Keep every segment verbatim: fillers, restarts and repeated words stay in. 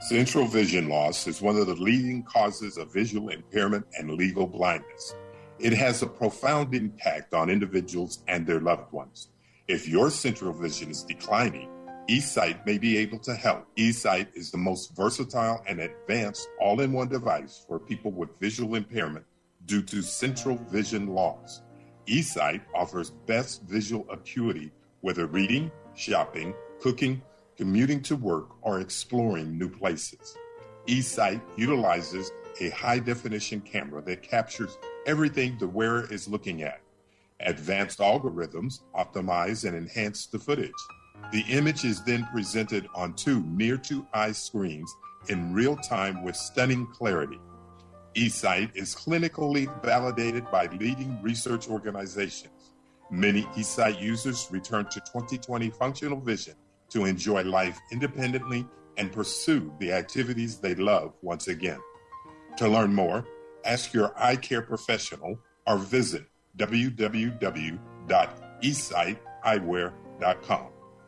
Central vision loss is one of the leading causes of visual impairment and legal blindness. It has a profound impact on individuals and their loved ones. If your central vision is declining, eSight may be able to help. eSight is the most versatile and advanced all-in-one device for people with visual impairment due to central vision loss. eSight offers best visual acuity, whether reading, shopping, cooking, commuting to work, or exploring new places. eSight utilizes a high-definition camera that captures everything the wearer is looking at. Advanced algorithms optimize and enhance the footage. The image is then presented on two near-to-eye screens in real time with stunning clarity. eSight is clinically validated by leading research organizations. Many eSight users return to twenty twenty functional vision to enjoy life independently and pursue the activities they love once again. To learn more, ask your eye care professional or visit w w w dot e sight eyewear dot com.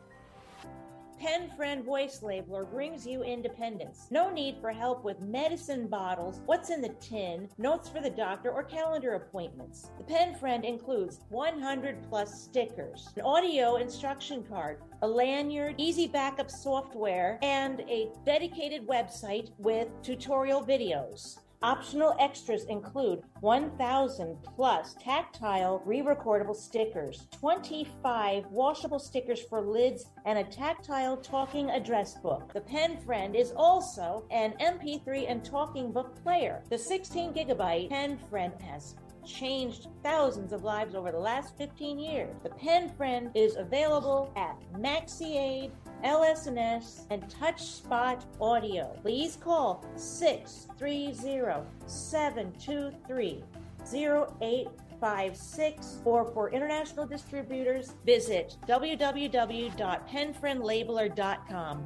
PenFriend Voice Labeler brings you independence. No need for help with medicine bottles, what's in the tin, notes for the doctor, or calendar appointments. The PenFriend includes one hundred plus stickers, an audio instruction card, a lanyard, easy backup software, and a dedicated website with tutorial videos. Optional extras include one thousand plus tactile re-recordable stickers, twenty-five washable stickers for lids, and a tactile talking address book. The PenFriend is also an M P three and talking book player. The sixteen gigabyte PenFriend has changed thousands of lives over the last fifteen years. The PenFriend is available at MaxiAid, L S N S, and TouchSpot Audio. Please call six three zero, seven two three, zero eight five six, or for international distributors, visit w w w dot pen friend labeler dot com.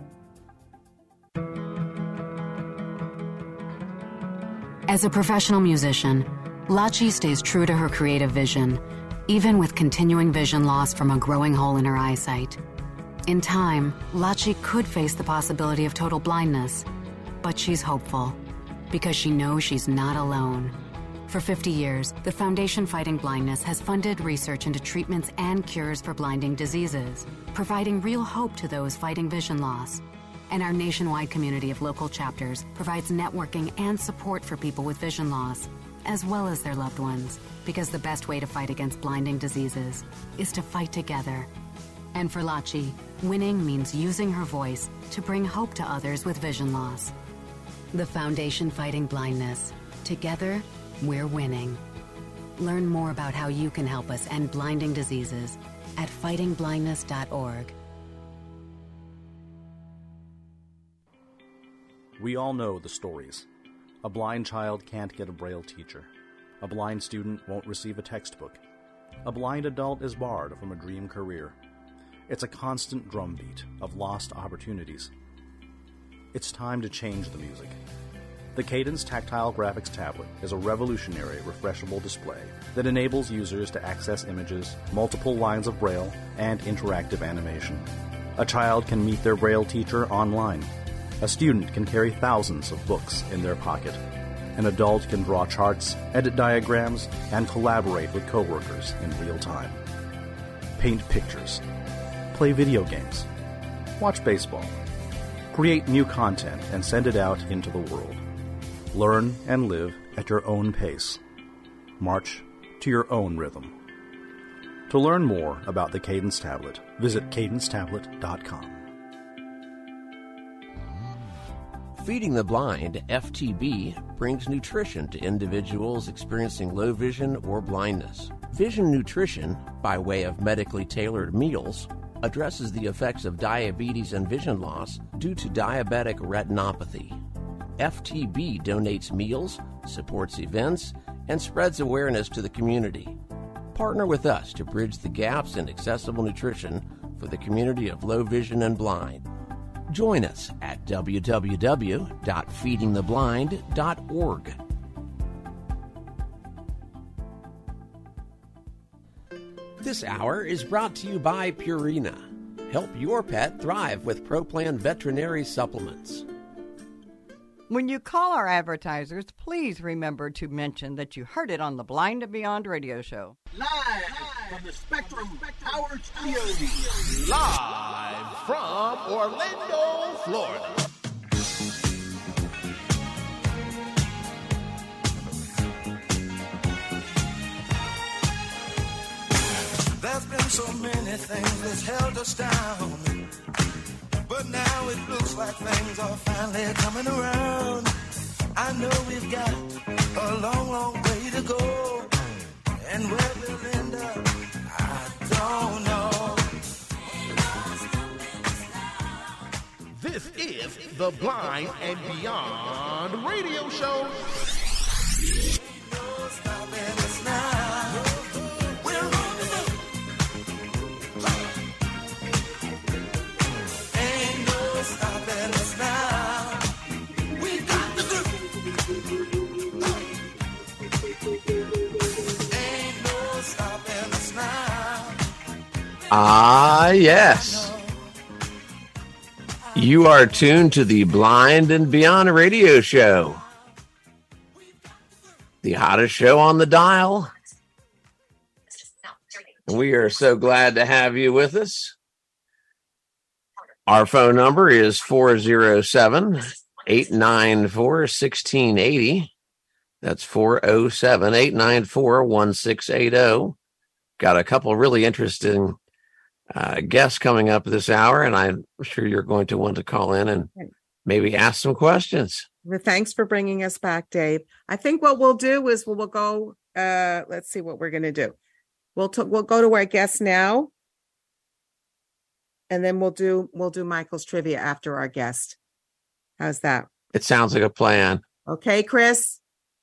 As a professional musician, Lachi stays true to her creative vision, even with continuing vision loss from a growing hole in her eyesight. In time, Lachi could face the possibility of total blindness, but she's hopeful because she knows she's not alone. For fifty years, the Foundation Fighting Blindness has funded research into treatments and cures for blinding diseases, providing real hope to those fighting vision loss. And our nationwide community of local chapters provides networking and support for people with vision loss, as well as their loved ones, because the best way to fight against blinding diseases is to fight together. And for Lachi, winning means using her voice to bring hope to others with vision loss. The Foundation Fighting Blindness. Together, we're winning. Learn more about how you can help us end blinding diseases at fighting blindness dot org. We all know the stories. A blind child can't get a Braille teacher. A blind student won't receive a textbook. A blind adult is barred from a dream career. It's a constant drumbeat of lost opportunities. It's time to change the music. The Cadence Tactile Graphics Tablet is a revolutionary refreshable display that enables users to access images, multiple lines of Braille, and interactive animation. A child can meet their Braille teacher online. A student can carry thousands of books in their pocket. An adult can draw charts, edit diagrams, and collaborate with coworkers in real time. Paint pictures. Play video games. Watch baseball. Create new content and send it out into the world. Learn and live at your own pace. March to your own rhythm. To learn more about the Cadence Tablet, visit cadence tablet dot com. Feeding the Blind, F T B, brings nutrition to individuals experiencing low vision or blindness. Vision Nutrition, by way of medically tailored meals, addresses the effects of diabetes and vision loss due to diabetic retinopathy. F T B donates meals, supports events, and spreads awareness to the community. Partner with us to bridge the gaps in accessible nutrition for the community of low vision and blind. Join us at w w w dot feeding the blind dot org. This hour is brought to you by Purina. Help your pet thrive with ProPlan veterinary supplements. When you call our advertisers, please remember to mention that you heard it on the Blind and Beyond radio show. Live from the Spectrum Power Studios. Live from Orlando, Florida. There's been so many things that's held us down, but now it looks like things are finally coming around. I know we've got a long, long way to go, and where we'll end up, I don't know. This is the Blind and Beyond radio show. Ain't no stopping us now. We're on the move. Ain't no stopping us now. We got the groove. Ain't no stopping us now. Ah, yes. You are tuned to the Blind and Beyond radio show, the hottest show on the dial. And we are so glad to have you with us. Our phone number is four oh seven, eight nine four, one six eight zero. That's four oh seven, eight nine four, one six eight zero. Got a couple really interesting uh, guests coming up this hour, and I'm sure you're going to want to call in and maybe ask some questions. Well, thanks for bringing us back, Dave. I think what we'll do is we'll, we'll go, uh, let's see what we're going to do. We'll t- we'll go to our guest now, and then we'll do we'll do Michael's trivia after our guest. How's that? It sounds like a plan. Okay, Chris?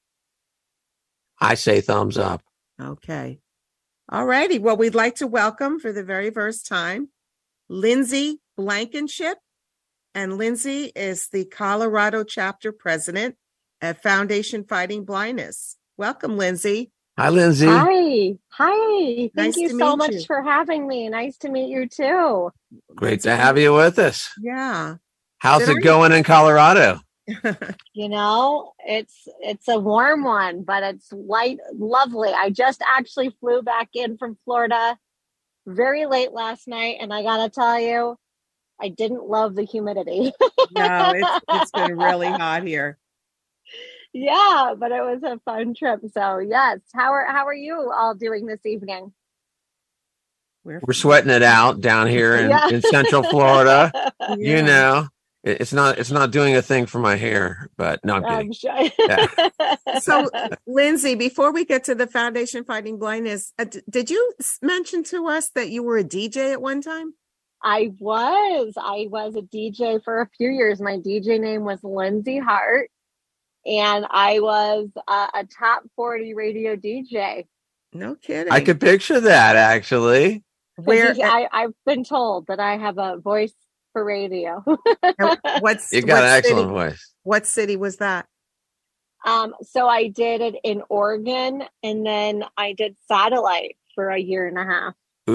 I say thumbs up. Okay. All righty. Well, we'd like to welcome for the very first time Lindsay Blankenship. And Lindsay is the Colorado chapter president at Foundation Fighting Blindness. Welcome, Lindsay. Hi, Lindsay. Hi. Hi. Thank Nice you to so meet much you. for having me. Nice to meet you too. Great to have you with us. Yeah. How's Did it I- going in Colorado? You know, it's it's a warm one, but it's light, lovely. I just actually flew back in from Florida very late last night, and I gotta tell you, I didn't love the humidity. No, it's it's been really hot here. Yeah, but it was a fun trip. So yes, how are how are you all doing this evening? We're, We're sweating it out down here in, Yeah. in Central Florida. Yeah. You know, it- it's not it's not doing a thing for my hair, but no, I'm I'm kidding. sure. Yeah. So, Lindsay, before we get to the Foundation Fighting Blindness, uh, d- did you s- mention to us that you were a D J at one time? I was. I was a D J for a few years. My D J name was Lindsay Hart, and I was a, a top forty radio D J. No kidding. I could picture that actually. Where? I, I've been told that I have a voice for radio. uh, what's You got what an excellent city, voice. What city was that? um, so I did it in Oregon, and then I did satellite for a year and a half.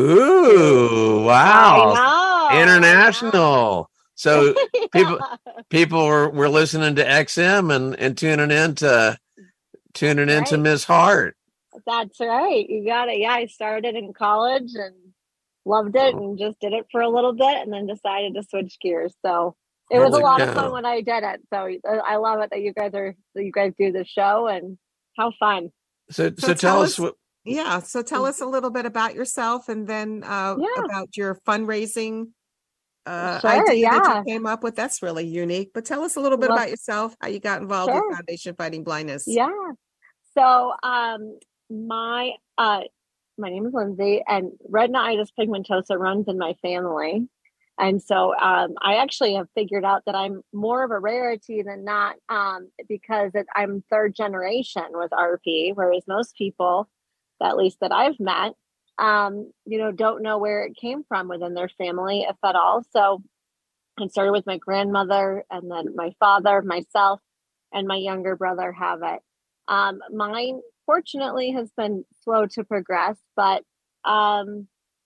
Ooh, wow. I know. International. So Yeah. people people were, were listening to X M and, and tuning in to tuning That's into right. Miss Hart. That's right. You got it. Yeah, I started in college and loved it and just did it for a little bit and then decided to switch gears. So it was a Holy lot of cow. fun when I did it. So uh, I love it that you guys are that you guys do the show and how fun. So so, So tell, tell us us- what Yeah. So tell us a little bit about yourself, and then uh, Yeah. about your fundraising uh, Sure, idea that yeah. you came up with. That's really unique. But tell us a little bit Well, about yourself, how you got involved sure. with Foundation Fighting Blindness. Yeah. So um my uh my name is Lindsay and retinitis pigmentosa runs in my family. And so um I actually have figured out that I'm more of a rarity than not um because it, I'm third generation with R P, whereas most people, at least that I've met, um, you know, don't know where it came from within their family, if at all. So it started with my grandmother, and then my father, myself, and my younger brother have it. Um, mine, fortunately, has been slow to progress, but um,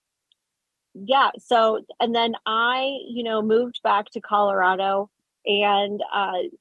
yeah. So, and then I, you know, moved back to Colorado and uh,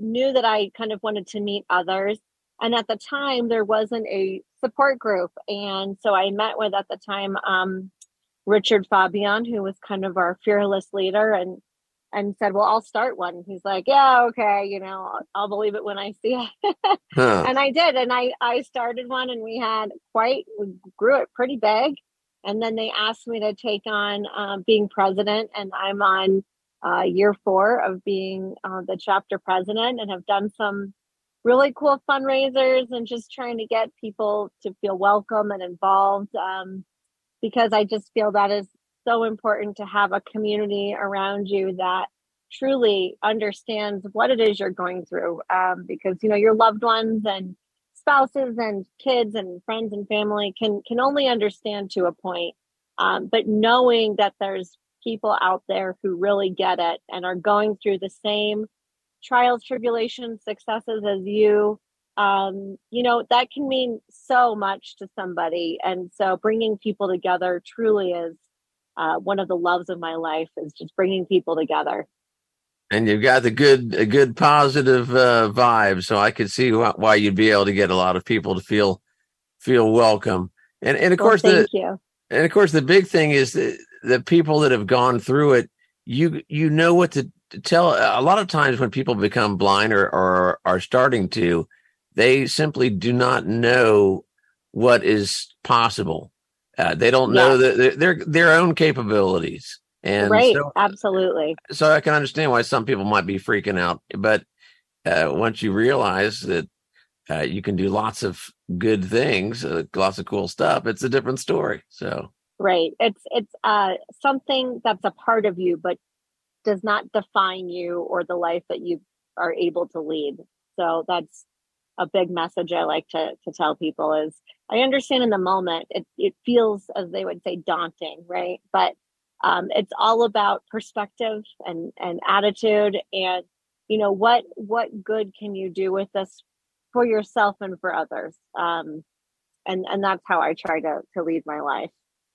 knew that I kind of wanted to meet others. And at the time, there wasn't a support group. And so I met with, at the time, um, Richard Fabian, who was kind of our fearless leader, and and said, well, I'll start one. He's like, yeah, okay, you know, I'll, I'll believe it when I see it. Huh. And I did. And I, I started one, and we had quite, we grew it pretty big. And then they asked me to take on uh, being president. And I'm on uh, year four of being uh, the chapter president, and have done some really cool fundraisers and just trying to get people to feel welcome and involved. Um, because I just feel that is so important, to have a community around you that truly understands what it is you're going through. Um, because, you know, your loved ones and spouses and kids and friends and family can, can only understand to a point. Um, but knowing that there's people out there who really get it and are going through the same trials, tribulations, successes as you, um, you know, that can mean so much to somebody. And so bringing people together truly is uh, one of the loves of my life, is just bringing people together. And you've got the good, a good positive uh, vibe, so I could see wh- why you'd be able to get a lot of people to feel feel welcome. And and of well, course, thank the you. and of course the big thing is the, the people that have gone through it. You you know what to, to tell. A lot of times when people become blind or, or are starting to, they simply do not know what is possible. Uh, they don't know Yes. that their their own capabilities. And Right, so, absolutely. so I can understand why some people might be freaking out. But uh, once you realize that uh, you can do lots of good things, uh, lots of cool stuff, it's a different story. So Right. It's it's uh, something that's a part of you, but does not define you or the life that you are able to lead. So that's a big message I like to to tell people is, I understand in the moment it it feels, as they would say, daunting, right? But um, it's all about perspective and and attitude, and you know what what good can you do with this for yourself and for others, um, and and that's how I try to to lead my life.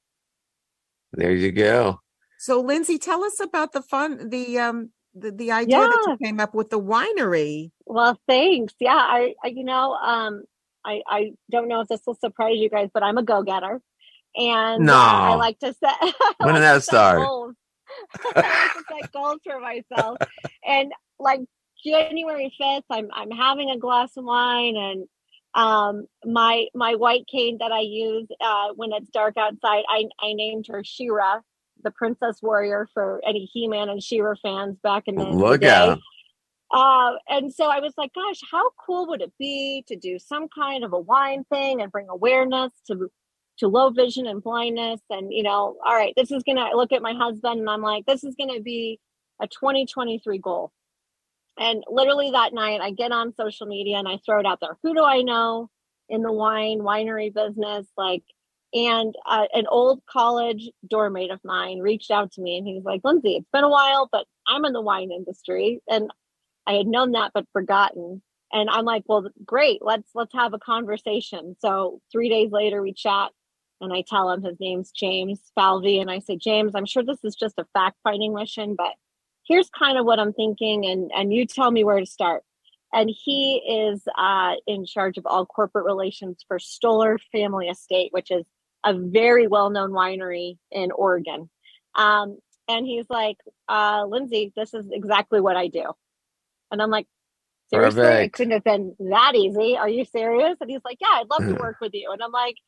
there you go. So, Lindsay, tell us about the fun, the um, the, the idea that Yeah. you came up with, the winery. Well, thanks. Yeah, I, I you know, um, I, I don't know if this will surprise you guys, but I'm a go-getter, and No. uh, I like to set. I When did like that to set start? goals. I like to set goals for myself, and like January fifth, I'm I'm having a glass of wine, and um, my my white cane that I use uh, when it's dark outside, I I named her She-Ra, the Princess Warrior, for any He-Man and She-Ra fans back in the, the Look day. out. Uh, and so I was like, gosh, how cool would it be to do some kind of a wine thing and bring awareness to to low vision and blindness? And, you know, all right, this is going to look at my husband, and I'm like, this is going to be a twenty twenty-three goal. And literally that night, I get on social media and I throw it out there. Who do I know in the wine winery business? Like, and uh, an old college dorm mate of mine reached out to me, and he's like, Lindsay, it's been a while, but I'm in the wine industry. And I had known that, but forgotten. And I'm like, well, great. Let's, let's have a conversation. So three days later we chat, and I tell him his name's James Falvey. And I say, James, I'm sure this is just a fact finding mission, but here's kind of what I'm thinking. And, and you tell me where to start. And he is uh, in charge of all corporate relations for Stoller Family Estate, which is a very well-known winery in Oregon. Um, and he's like, uh, Lindsay, this is exactly what I do. And I'm like, seriously, Perfect. it couldn't have been that easy. Are you serious? And he's like, yeah, I'd love to work with you. And I'm like,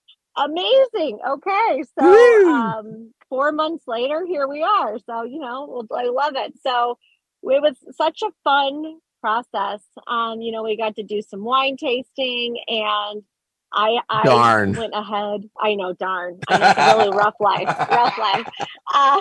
amazing. Okay. So Woo! um, four months later, here we are. So, you know, I love it. So it was such a fun process. Um, you know, we got to do some wine tasting, and I, I Darn. went ahead. I know, darn. I know, it's a really rough life, rough life. Uh,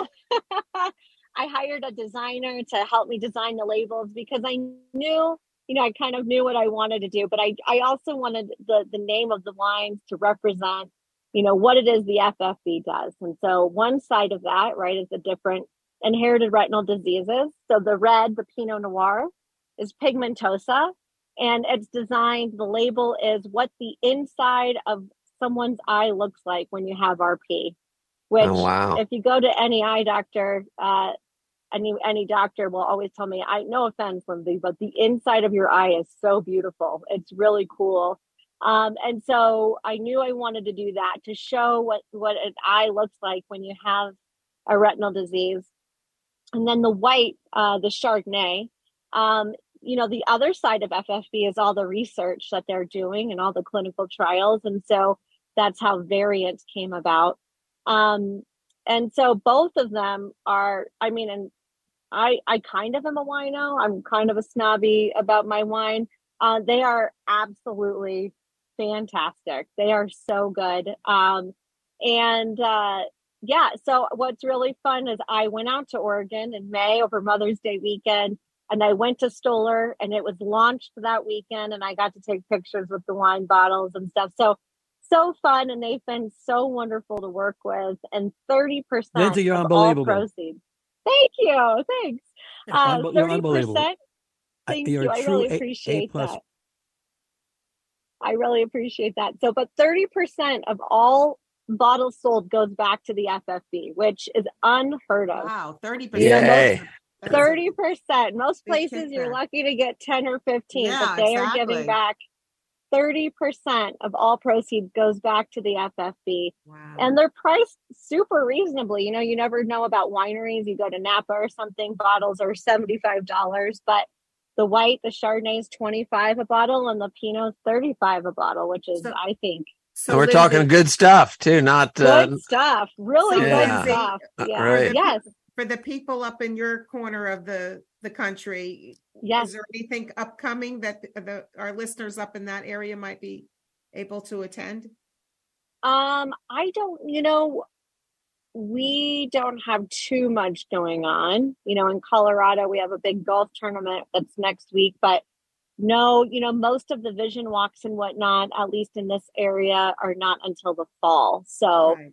I hired a designer to help me design the labels, because I knew, you know, I kind of knew what I wanted to do, but I, I also wanted the, the name of the wines to represent, you know, what it is the F F B does. And so one side of that, right, is the different inherited retinal diseases. So the red, the Pinot Noir, is pigmentosa, and it's designed, the label is what the inside of someone's eye looks like when you have R P, which Oh, wow. if you go to any eye doctor, uh, any any doctor will always tell me, I no offense, Lindsay, but the inside of your eye is so beautiful. It's really cool. Um, and so I knew I wanted to do that to show what, what an eye looks like when you have a retinal disease. And then the white, uh, the Chardonnay, um, you know, the other side of F F B is all the research that they're doing and all the clinical trials. And so that's how Variant came about. Um, and so both of them are, I mean, and I, I kind of am a wino. I'm kind of a snobby about my wine. Uh, they are absolutely fantastic. They are so good. Um, and, uh, yeah, so what's really fun is I went out to Oregon in May over Mother's Day weekend, and I went to Stoller, and it was launched that weekend, and I got to take pictures with the wine bottles and stuff. So, so fun, and they've been so wonderful to work with. And thirty percent Lindsay, you're of unbelievable. all proceeds. Thank you. Thanks. Uh, Unbe- you're unbelievable. thirty percent. Thank You're you. a I true really A- appreciate A-plus. that. I really appreciate that. So, but thirty percent of all bottles sold goes back to the F F B, which is unheard of. Wow, thirty percent. Yay. thirty percent. Most Big places kicker. you're lucky to get ten or fifteen, Yeah, but they exactly. are giving back thirty percent of all proceeds goes back to the F F B. Wow. And they're priced super reasonably. You know, you never know about wineries. You go to Napa or something, bottles are seventy-five dollars, but the white, the Chardonnay is twenty-five a bottle, and the Pinot is thirty-five a bottle, which is, So- I think, So And we're Lindsay, talking good stuff too, not good uh, stuff. Really So good Lindsay, stuff. uh, Yeah. right. Yes. for the people up in your corner of the the country, Yes. is there anything upcoming that the, the our listeners up in that area might be able to attend? Um, I don't, you know, we don't have too much going on. You know, in Colorado, we have a big golf tournament that's next week, but no, you know, most of the vision walks and whatnot, at least in this area, are not until the fall. So, Right.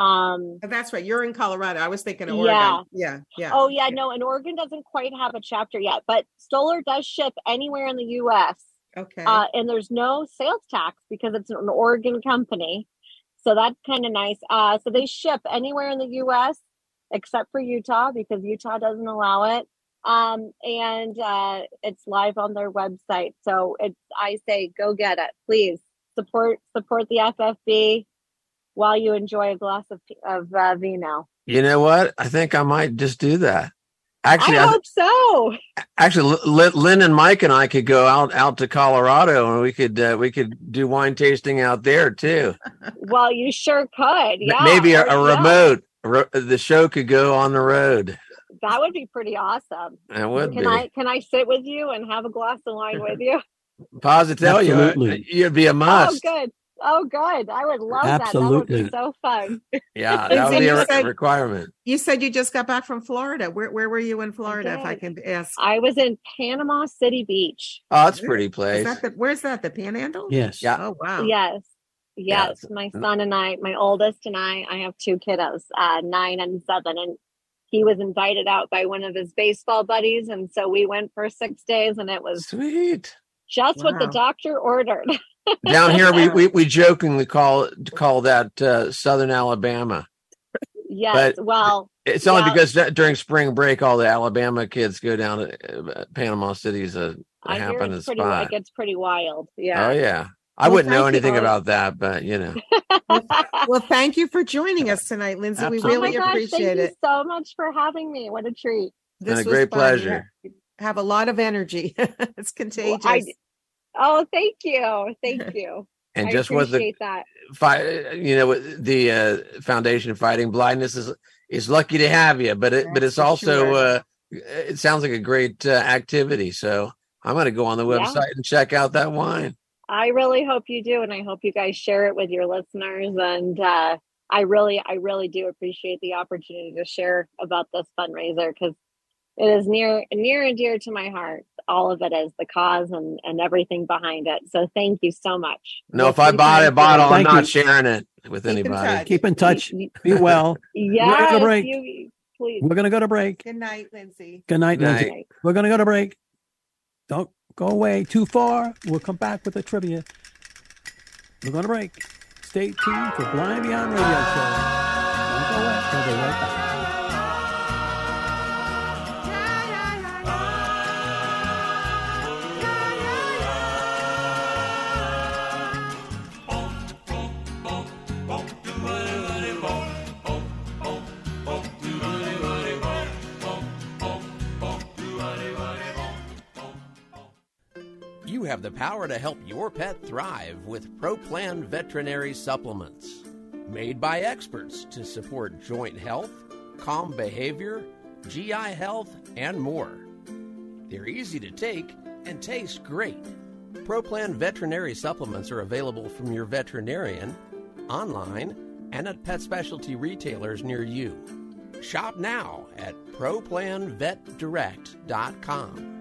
um, Oh, that's right. You're in Colorado. I was thinking of Yeah. Oregon. Yeah. Yeah. oh yeah, no, and Oregon doesn't quite have a chapter yet, but Stoller does ship anywhere in the U S. Okay. Uh, and there's no sales tax because it's an Oregon company. So that's kind of nice. Uh, so they ship anywhere in the U S except for Utah because Utah doesn't allow it. Um, and uh, it's live on their website. So it's, I say, go get it. Please support support the F F B while you enjoy a glass of of uh, vino. You know what? I think I might just do that. Actually, I I hope so. actually, L- Lynn and Mike and I could go out out to Colorado, and we could uh, we could do wine tasting out there too. Well, you sure could. Yeah, Maybe a, or- a yeah, remote. Ro- the show could go on the road. that would be pretty awesome. That would Can be. I can I sit with you and have a glass of wine with you? Positive, you, Absolutely. you'd be a must. Oh, good. Oh, good. I would love that. That Absolutely. would be so fun. Yeah, that would Lindsay, be a you re- said- requirement. You said you just got back from Florida. Where where were you in Florida, if I did. can ask? I was in Panama City Beach. Oh, that's a pretty Is place. that the, where's that? The Panhandle? Yes. Yeah. Oh wow. Yes. Yeah, Yes. My son and I, my oldest and I, I have two kiddos, uh, nine and seven. And he was invited out by one of his baseball buddies. And so we went for six days and it was Sweet. just what the Wow. doctor ordered. Down here, we, we, we jokingly call call that uh, Southern Alabama. Yes. But well, It's only Yeah. because that during spring break, all the Alabama kids go down to uh, Panama City as a, a I hear happen it's to pretty, spot. it gets pretty wild. Yeah. Oh yeah, I Well, wouldn't know thank you. anything Oh. about that, but you know, Well, thank you for joining us tonight, Lindsay. We Absolutely. Oh my really gosh, appreciate thank it. you so much for having me. What a treat. been a was great fun. pleasure. You have a lot of energy. It's contagious. I- Oh, thank you. Thank you. and I just with the appreciate that. fi- you know, the uh, Foundation Fighting Blindness is is lucky to have you, but it but That's it's for also sure. uh, it sounds like a great uh, activity. So I'm going to go on the Yeah. website and check out that wine. I really hope you do, and I hope you guys share it with your listeners. And uh, I really, I really do appreciate the opportunity to share about this fundraiser because it is near, near and dear to my heart. All of it is the cause and and everything behind it. So thank you so much. No, Well, if I three buy a times bottle, I'm Thank not you. sharing it with Keep in anybody. touch. Keep in touch. Y- Be well. Yes, to break. you please. We're going to go to break. Good night, Lindsay. Good night, Night. Lindsay. We're going to go to break. Don't go away too far. We'll come back with the trivia. We're going to break. Stay tuned for Blind Beyond Radio Show. Don't go away. We'll be right back. You have the power to help your pet thrive with ProPlan Veterinary Supplements. Made by experts to support joint health, calm behavior, G I health, and more. They're easy to take and taste great. ProPlan Veterinary Supplements are available from your veterinarian, online, and at pet specialty retailers near you. Shop now at pro plan vet direct dot com.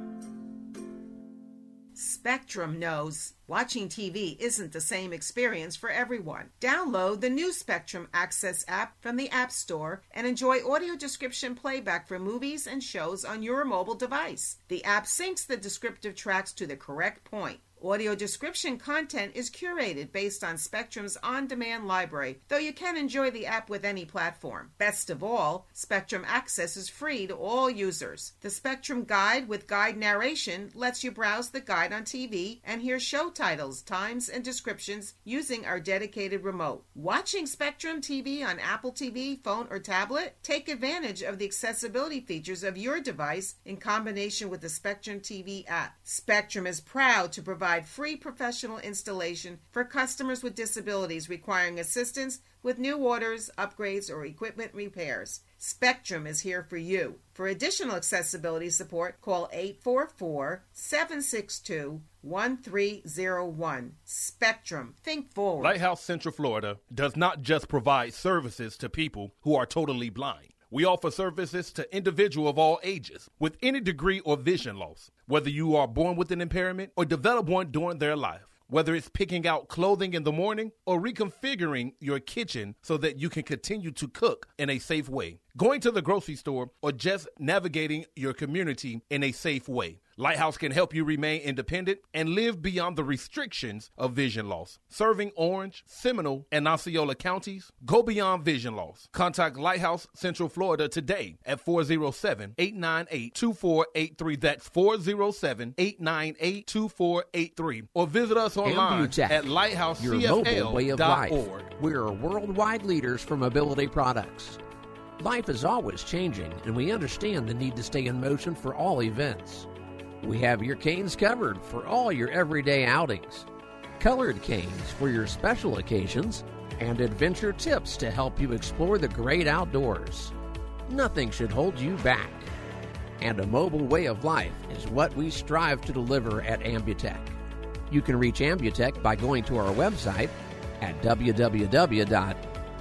Spectrum knows watching T V isn't the same experience for everyone. Download the new Spectrum Access app from the App Store and enjoy audio description playback for movies and shows on your mobile device. The app syncs the descriptive tracks to the correct point. Audio description content is curated based on Spectrum's on-demand library, though you can enjoy the app with any platform. Best of all, Spectrum Access is free to all users. The Spectrum Guide with guide narration lets you browse the guide on T V and hear show titles, times, and descriptions using our dedicated remote. Watching Spectrum T V on Apple T V, phone, or tablet? Take advantage of the accessibility features of your device in combination with the Spectrum T V app. Spectrum is proud to provide free professional installation for customers with disabilities requiring assistance with new orders, upgrades, or equipment repairs. Spectrum is here for you. For additional accessibility support, call eight four four, seven six two, one three zero one. Spectrum. Think forward. Lighthouse Central Florida does not just provide services to people who are totally blind. We offer services to individuals of all ages with any degree or vision loss, whether you are born with an impairment or develop one during their life. Whether it's picking out clothing in the morning or reconfiguring your kitchen so that you can continue to cook in a safe way, going to the grocery store, or just navigating your community in a safe way. Lighthouse can help you remain independent and live beyond the restrictions of vision loss. Serving Orange, Seminole, and Osceola counties, go beyond vision loss. Contact Lighthouse Central Florida today at four oh seven, eight nine eight, two four eight three. That's four oh seven, eight nine eight, two four eight three. Or visit us online Ambutech, at lighthouse your c f l mobile way of dot life. org. We are worldwide leaders for mobility products. Life is always changing, and we understand the need to stay in motion for all events. We have your canes covered for all your everyday outings, colored canes for your special occasions, and adventure tips to help you explore the great outdoors. Nothing should hold you back. And a mobile way of life is what we strive to deliver at Ambutech. You can reach Ambutech by going to our website at w w w dot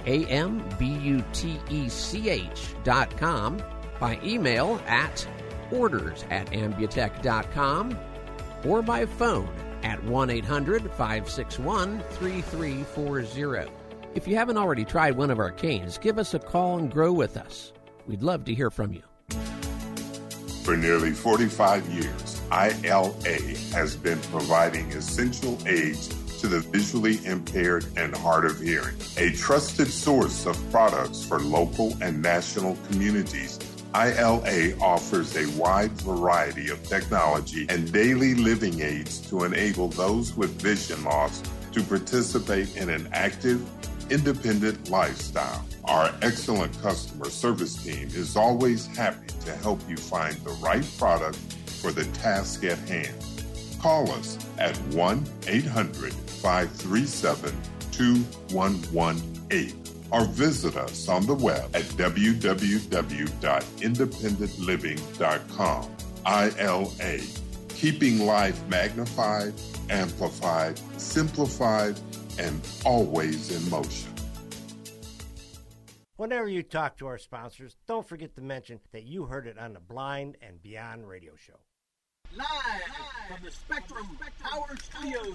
ambutech dot com, by email at orders at ambutech dot com, or by phone at one eight hundred, five six one, three three four zero. If you haven't already tried one of our canes, give us a call and grow with us. We'd love to hear from you. For nearly forty-five years, I L A has been providing essential aids to the visually impaired and hard of hearing, a trusted source of products for local and national communities. I L A offers a wide variety of technology and daily living aids to enable those with vision loss to participate in an active, independent lifestyle. Our excellent customer service team is always happy to help you find the right product for the task at hand. Call us at one eight hundred, five three seven, two one one eight or visit us on the web at w w w dot independent living dot com. I L A, keeping life magnified, amplified, simplified, and always in motion. Whenever you talk to our sponsors, don't forget to mention that you heard it on the Blind and Beyond radio show. Live from the Spectrum Power Studios.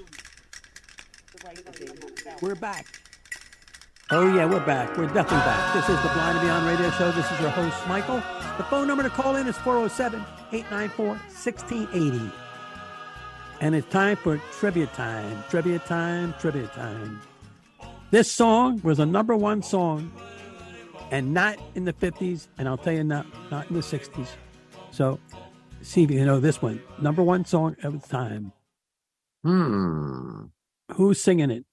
We're back. Oh, yeah, we're back. We're definitely back. This is the Blind and Beyond radio show. This is your host, Michael. The phone number to call in is four oh seven, eight nine four, one six eight oh. And it's time for trivia time. Trivia time, trivia time. This song was a number one song, and not in the fifties, and I'll tell you not, not in the sixties. So, see if you know this one. Number one song of its time. Hmm. Who's singing it?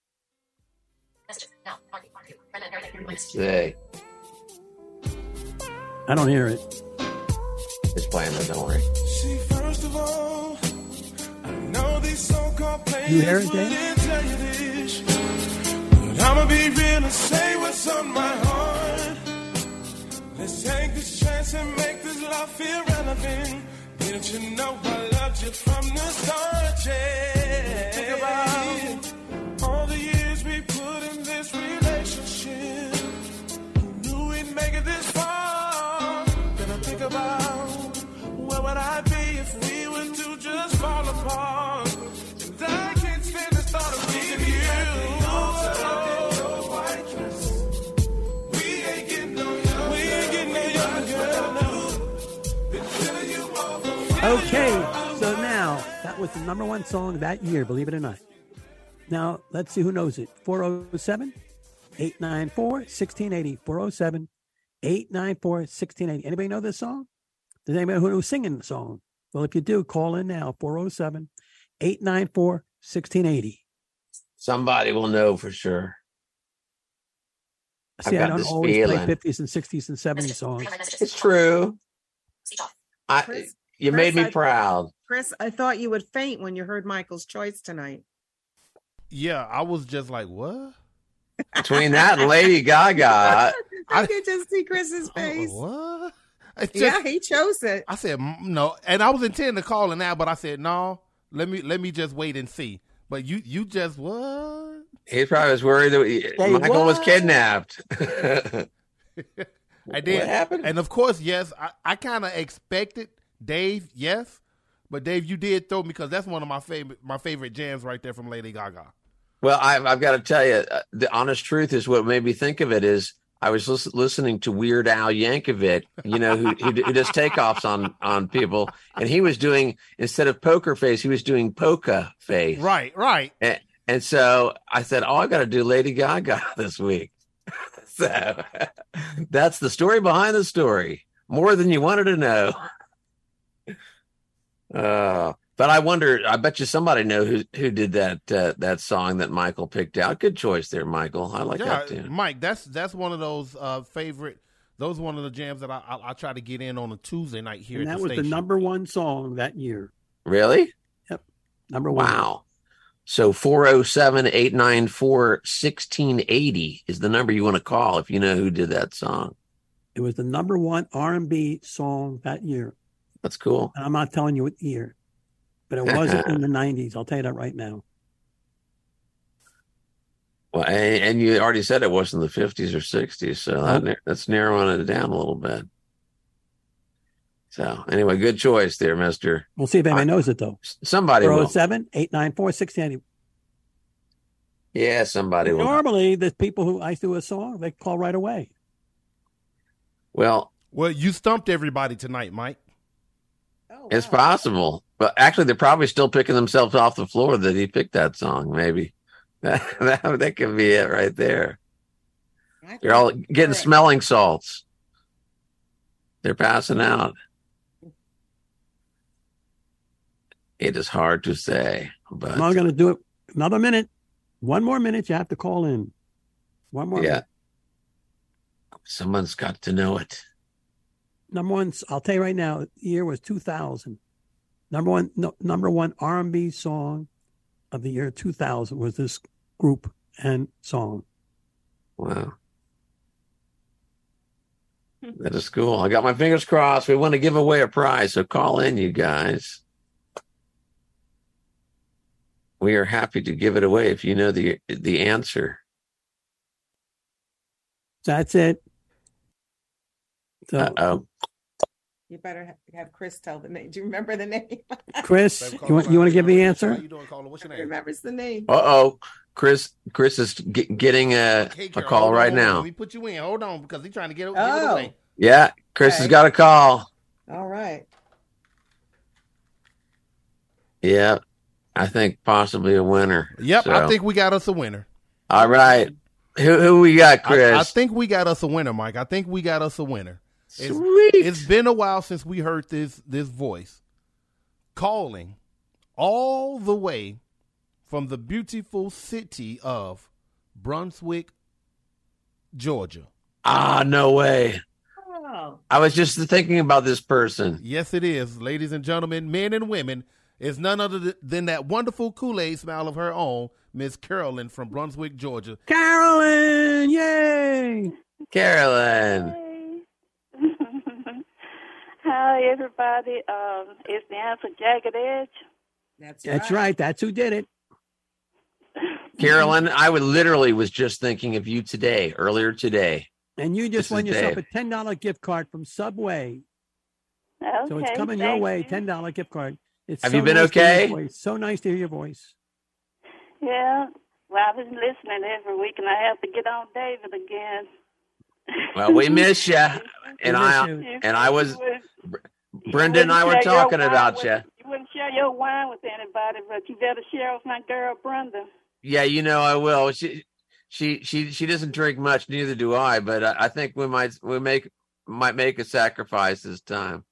Say. I don't hear it. It's playing, but don't worry. See, first of all, I You hear it, Dave? I'ma be real and say what's on my heart. Let's take this chance and make this love feel relevant. Didn't you know I loved you from the start? Yeah. Think about all the years we put in this relationship. Who knew we'd make it this far? Then I think about where would I be if we were to just fall apart? And I can't stand the thought of leaving you. Okay, so now that was the number one song that year, believe it or not. Now, let's see who knows it. four oh seven, eight nine four, one six eight oh. four oh seven, eight nine four, one six eight oh. Anybody know this song? Does anybody know who's singing the song? Well, if you do, call in now, four oh seven, eight nine four, one six eight oh. Somebody will know for sure. See, I don't always feeling. play fifties and sixties and seventies songs. It's true. I, Chris, you Chris, made me I, proud. Chris, I thought you would faint when you heard Michael's choice tonight. Yeah, I was just like, what? Between that and Lady Gaga. I, I could just see Chris's face. What? Just, yeah, he chose it. I said, no. And I was intending to call it now, but I said, no, let me let me just wait and see. But you you just, what? He probably was worried that he, hey, Michael what? was kidnapped. I did. What happened? And of course, yes, I, I kind of expected Dave, yes. But Dave, you did throw me because that's one of my favorite my favorite jams right there from Lady Gaga. Well, I've, I've got to tell you, uh, the honest truth is what made me think of it is I was lis- listening to Weird Al Yankovic, you know, who, who, who does takeoffs on, on people. And he was doing, instead of poker face, he was doing polka face. Right, right. And, and so I said, oh, I got to do Lady Gaga this week. So that's the story behind the story. More than you wanted to know. Uh, but I wonder, I bet you somebody know who, who did that uh, that song that Michael picked out. Good choice there, Michael. I like yeah, that too. Mike, that's that's one of those uh, favorite, those one of the jams that I, I, I try to get in on a Tuesday night here and at that the was station. the number one song that year. Really? Yep. Number one. Wow. So four oh seven, eight nine four, one six eight oh is the number you want to call if you know who did that song. It was the number one R and B song that year. That's cool. And I'm not telling you what year, but it wasn't in the nineties. I'll tell you that right now. Well, and, and you already said it wasn't the fifties or sixties, so Nope. that, that's narrowing it down a little bit. So anyway, good choice there, mister. We'll see if anybody knows it, though. Somebody will. four oh seven, eight nine four, one six eight oh. Yeah, somebody will. Normally, the people who I do a song, they call right away. Well, well, you stumped everybody tonight, Mike. Oh, it's wow. possible. But actually, they're probably still picking themselves off the floor that he picked that song, maybe. That, that, that could be it right there. They're all getting smelling salts. They're passing out. It is hard to say. But I'm not going to do it another minute. One more minute, you have to call in. One more yeah. minute. Someone's got to know it. Number one, I'll tell you right now, the year was two thousand. Number one, no, number one R and B song of the year two thousand was this group and song. Wow. That is cool. I got my fingers crossed. We want to give away a prize, so call in, you guys. We are happy to give it away if you know the the answer. That's it. So, Uh-oh. You better ha- have Chris tell the name. Do you remember the name? Chris, you want you want to give the answer? How you doing, caller? What's your name? Remembers the name. Uh-oh. Chris Chris is g- getting a, Hey, a Carol, call hold right on. now. Let me put you in. Hold on, because he's trying to get it, give Oh. it away. Yeah, Chris Okay. has got a call. All right. Yeah, I think possibly a winner. Yep, So, I think we got us a winner. all right. Who who we got, Chris? I, I think we got us a winner, Mike. I think we got us a winner. It's, Sweet. it's been a while since we heard this this voice calling all the way from the beautiful city of Brunswick, Georgia. Ah, no way. Oh. I was just thinking about this person. Yes, it is, ladies and gentlemen, men and women. is none other than that wonderful Kool-Aid smile of her own, Miss Carolyn from Brunswick, Georgia. Carolyn, yay! Carolyn. Hi, everybody. Um, it's the answer, Jagged Edge. That's, That's right. right. That's who did it. Carolyn, I would literally was just thinking of you today, earlier today. And you just This won is yourself Dave. a ten dollar gift card from Subway. Okay, So it's coming your thank way, you. ten dollar gift card. It's Have so you been nice to hear okay? your voice. So nice to hear your voice. Yeah, well, I've been listening every week, and I have to get on David again. Well, we miss you. And miss I you. and I was You Brenda and I were wouldn't share your talking wine about with- you. You wouldn't share your wine with anybody, but you better share with my girl, Brenda. Yeah, you know I will. She she she she doesn't drink much, neither do I, but I, I think we might we make might make a sacrifice this time.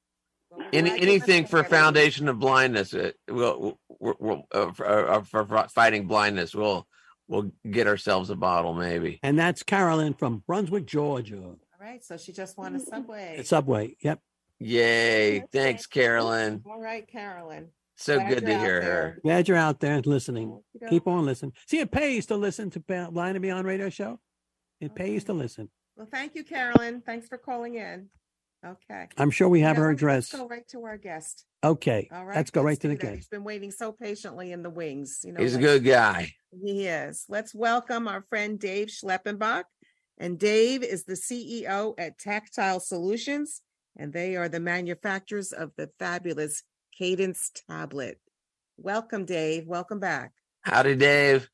Any, anything for Foundation of Blindness, uh, we'll, we'll, we'll uh, for, uh, for fighting blindness, we'll we'll get ourselves a bottle, maybe. And that's Carolyn from Brunswick, Georgia. All right, so she just won a Subway. Subway, yep. Yay! Thanks, Carolyn. All right, Carolyn. So Glad good you're to out hear there. her. Glad you're out there listening. Okey-doke. Keep on listening. See, it pays to listen to Ba- Blind and Beyond Radio Show. It pays to listen. Well, thank you, Carolyn. Thanks for calling in. Okay. I'm sure we have Now, her let's address. go right to our guest. Okay, All right. let's go right to do the that. guest. He's been waiting so patiently in the wings. You know, He's a like- good guy. He is. Let's welcome our friend Dave Schleppenbach. And Dave is the C E O at Tactile Solutions, and they are the manufacturers of the fabulous Cadence tablet. Welcome, Dave. Welcome back. Howdy, Dave.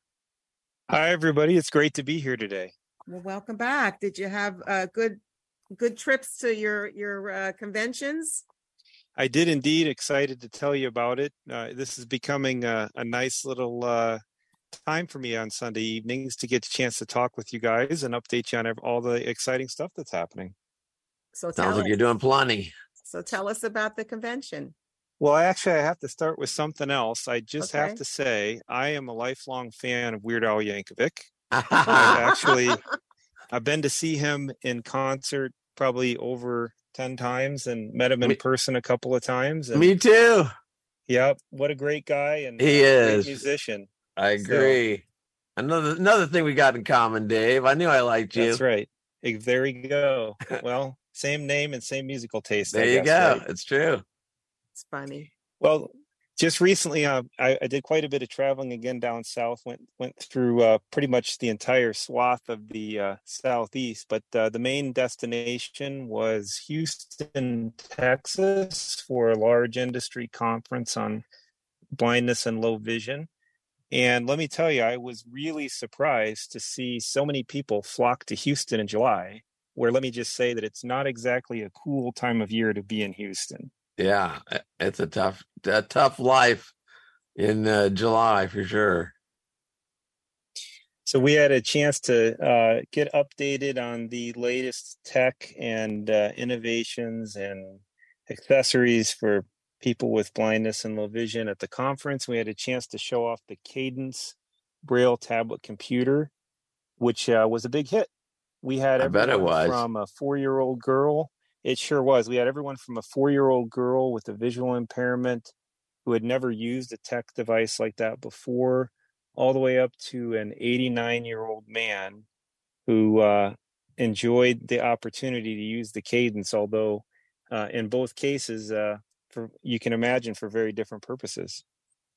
Hi, everybody. It's great to be here today. Well, welcome back. Did you have uh, good good trips to your your uh, conventions? I did indeed. Excited to tell you about it. Uh, this is becoming a, a nice little uh, time for me on Sunday evenings to get a chance to talk with you guys and update you on ev- all the exciting stuff that's happening. So Sounds tell like us. you're doing plenty. So tell us about the convention. Well, actually, I have to start with something else. I just Okay. have to say I am a lifelong fan of Weird Al Yankovic. I've actually I've been to see him in concert probably over ten times and met him in Me- person a couple of times. And, Me too. Yep, what a great guy and He a great is. musician. I So- agree. Another another thing we got in common, Dave. I knew I liked you. That's right. Eh, There you go. Well, same name and same musical taste. There I you guess, go. right? It's true. It's funny. Well, just recently, uh, I, I did quite a bit of traveling again down south. Went went through uh, pretty much the entire swath of the uh, southeast, but uh, the main destination was Houston, Texas, for a large industry conference on blindness and low vision. And let me tell you, I was really surprised to see so many people flock to Houston in July. Where let me just say that it's not exactly a cool time of year to be in Houston. Yeah, it's a tough, a tough life in uh, July for sure. So we had a chance to uh, get updated on the latest tech and uh, innovations and accessories for people with blindness and low vision at the conference. We had a chance to show off the Cadence Braille tablet computer, which uh, was a big hit. We had I bet it everyone was. from a four-year-old girl. It sure was. We had everyone from a four-year-old girl with a visual impairment who had never used a tech device like that before, all the way up to an eighty-nine-year-old man who uh, enjoyed the opportunity to use the Cadence, although uh, in both cases, uh, for you can imagine, for very different purposes.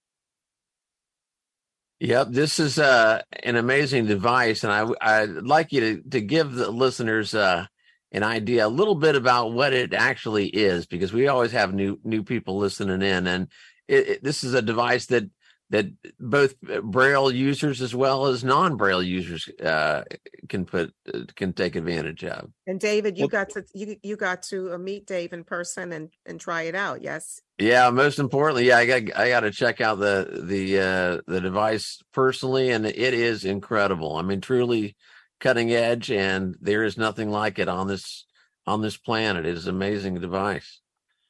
Yep, this is uh, an amazing device, and I I'd like you to to give the listeners uh, an idea a little bit about what it actually is, because we always have new new people listening in, and it, it, this is a device that that both Braille users as well as non-Braille users uh, can put can take advantage of. And David, you Well- got to you you got to uh, meet Dave in person and and try it out. Yes. Yeah, most importantly, yeah, I got I got to check out the the uh, the device personally, and it is incredible. I mean, truly cutting edge, and there is nothing like it on this on this planet. It is an amazing device.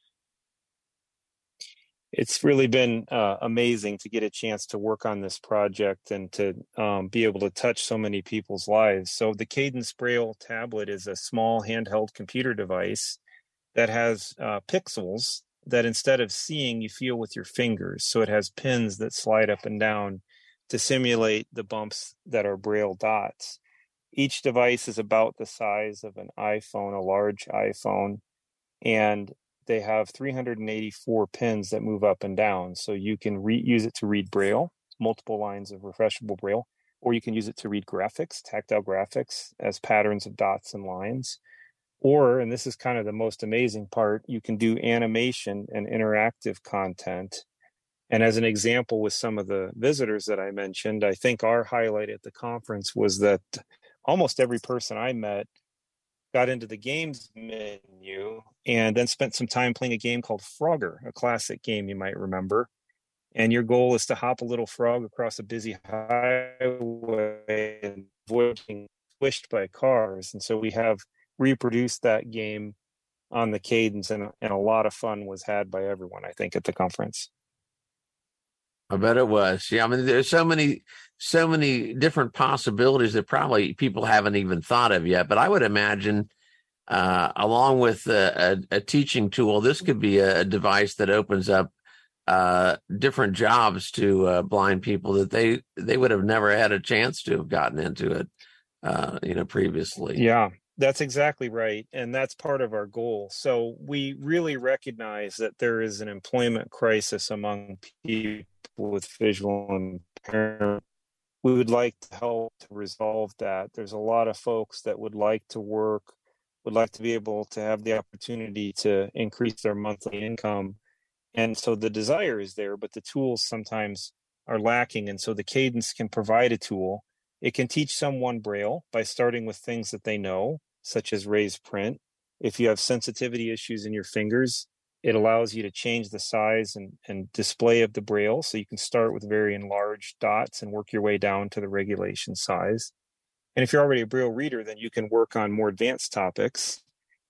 It's really been uh, amazing to get a chance to work on this project and to um, be able to touch so many people's lives. So the Cadence Braille tablet is a small handheld computer device that has uh, pixels that instead of seeing, you feel with your fingers. So it has pins that slide up and down to simulate the bumps that are Braille dots. Each device is about the size of an iPhone, a large iPhone, and they have three hundred eighty-four pins that move up and down. So you can re- use it to read Braille, multiple lines of refreshable Braille, or you can use it to read graphics, tactile graphics as patterns of dots and lines. Or, and this is kind of the most amazing part, you can do animation and interactive content. And as an example, with some of the visitors that I mentioned, I think our highlight at the conference was that almost every person I met got into the games menu and then spent some time playing a game called Frogger, a classic game you might remember. And your goal is to hop a little frog across a busy highway and avoid being squished by cars. And so we have reproduced that game on the Cadence, and, and a lot of fun was had by everyone, I think, at the conference. I bet it was. Yeah, I mean, there's so many, so many different possibilities that probably people haven't even thought of yet. But I would imagine, uh, along with a, a, a teaching tool, this could be a, a device that opens up uh, different jobs to uh, blind people that they they would have never had a chance to have gotten into it, uh, you know, previously. Yeah. That's exactly right. And that's part of our goal. So we really recognize that there is an employment crisis among people with visual impairment. We would like to help to resolve that. There's a lot of folks that would like to work, would like to be able to have the opportunity to increase their monthly income. And so the desire is there, but the tools sometimes are lacking. And so the Cadence can provide a tool. It can teach someone Braille by starting with things that they know, such as raised print. If you have sensitivity issues in your fingers, it allows you to change the size and, and display of the Braille. So you can start with very enlarged dots and work your way down to the regulation size. And if you're already a Braille reader, then you can work on more advanced topics,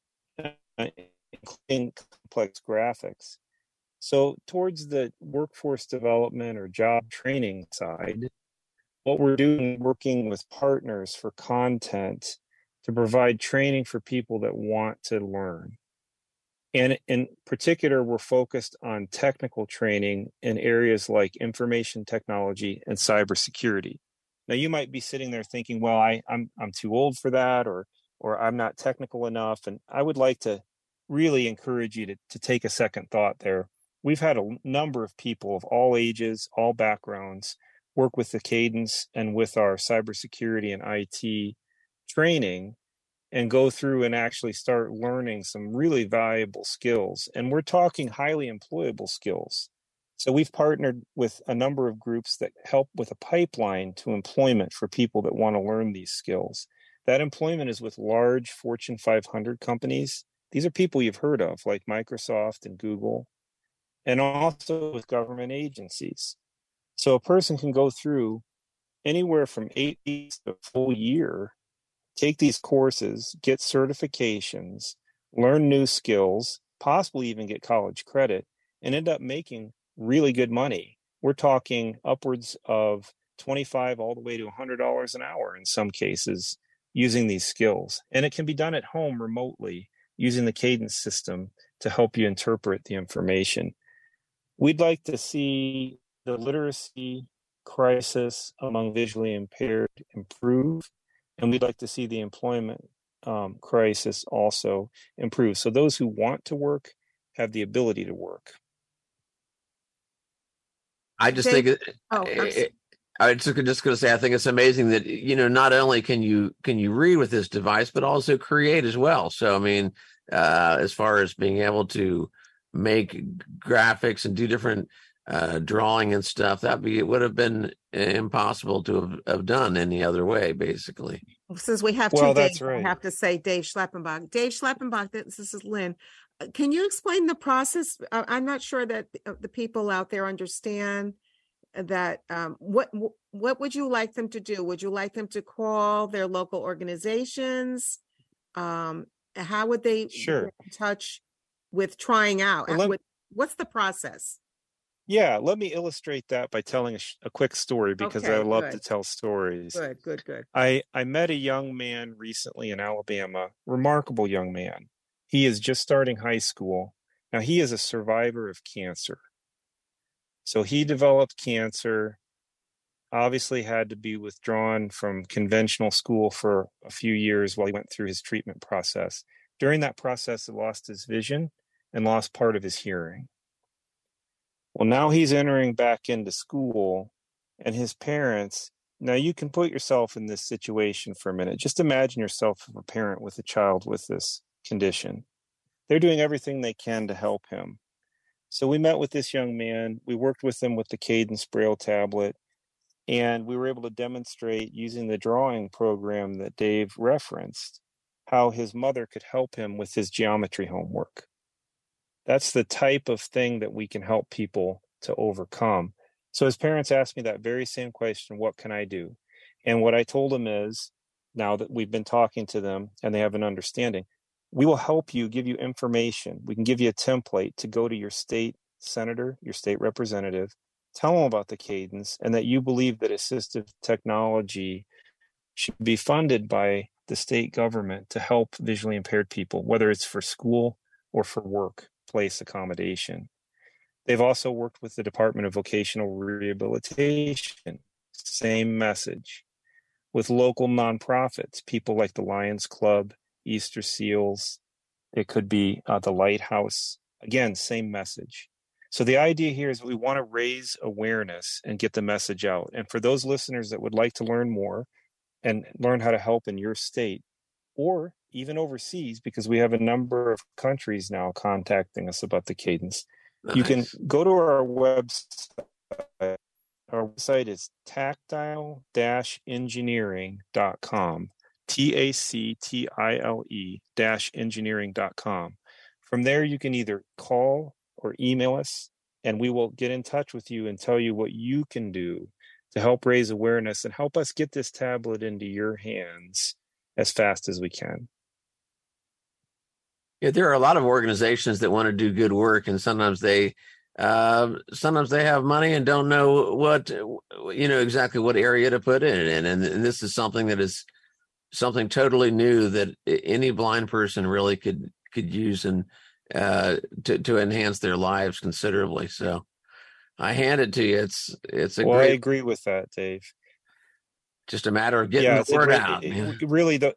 including complex graphics. So towards the workforce development or job training side, what we're doing, working with partners for content to provide training for people that want to learn. And in particular, we're focused on technical training in areas like information technology and cybersecurity. Now, you might be sitting there thinking, well, I, I'm I'm too old for that, or or I'm not technical enough. And I would like to really encourage you to, to take a second thought there. We've had a number of people of all ages, all backgrounds, work with the Cadence and with our cybersecurity and I T training and go through and actually start learning some really valuable skills. And we're talking highly employable skills. So we've partnered with a number of groups that help with a pipeline to employment for people that want to learn these skills. That employment is with large Fortune five hundred companies. These are people you've heard of, like Microsoft and Google, and also with government agencies. So a person can go through anywhere from eight weeks to a full year, take these courses, get certifications, learn new skills, possibly even get college credit, and end up making really good money. We're talking upwards of twenty-five all the way to one hundred dollars an hour in some cases using these skills. And it can be done at home remotely using the Cadence system to help you interpret the information. We'd like to see the literacy crisis among visually impaired improve, and we'd like to see the employment um, crisis also improve. So those who want to work have the ability to work. I just Dave, think it, oh, it, I was just going to say, I think it's amazing that, you know, not only can you can you read with this device, but also create as well. So, I mean, uh, as far as being able to make graphics and do different uh, drawing and stuff, that be it would have been impossible to have, have done any other way, basically. Since we have well, two that's Dave, right. I have to say Dave Schleppenbach. Dave Schleppenbach, this is Lynn. Can you explain the process? I'm not sure that the people out there understand that. Um, what what would you like them to do? Would you like them to call their local organizations? Um, how would they sure. get in touch with trying out? Well, let, What's the process? Yeah, let me illustrate that by telling a, sh- a quick story because Okay, I love good. to tell stories. Good, good, good. I, I met a young man recently in Alabama, remarkable young man. He is just starting high school, Now, he is a survivor of cancer. So he developed cancer, obviously had to be withdrawn from conventional school for a few years while he went through his treatment process. During that process, he lost his vision and lost part of his hearing. Well, now he's entering back into school, and his parents, now you can put yourself in this situation for a minute. Just imagine yourself as a parent with a child with this condition. They're doing everything they can to help him. So we met with this young man. We worked with him with the Cadence Braille tablet, and we were able to demonstrate using the drawing program that Dave referenced how his mother could help him with his geometry homework. That's the type of thing that we can help people to overcome. So his parents asked me that very same question, what can I do? And what I told them is, now that we've been talking to them and they have an understanding, we will help you, give you information. We can give you a template to go to your state senator, your state representative, tell them about the Cadence, and that you believe that assistive technology should be funded by the state government to help visually impaired people, whether it's for school or for workplace accommodation. They've also worked with the Department of Vocational Rehabilitation, same message. With local nonprofits, people like the Lions Club, Easter Seals, it could be uh, the Lighthouse. Again, same message. So the idea here is we want to raise awareness and get the message out. And for those listeners that would like to learn more and learn how to help in your state or even overseas, because we have a number of countries now contacting us about the Cadence, nice. You can go to our website. Our website is tactile dash engineering dot com. T A C T I L E dash engineering dot com. From there, you can either call or email us, and we will get in touch with you and tell you what you can do to help raise awareness and help us get this tablet into your hands as fast as we can. Yeah, there are a lot of organizations that want to do good work, and sometimes they uh, sometimes they have money and don't know what, you know, exactly what area to put it in. And, and this is something that is something totally new that any blind person really could could use and uh, to to enhance their lives considerably. So I hand it to you. It's it's a well, great. I agree with that, Dave. Just a matter of getting yeah, the word great, out. It, man. Really, the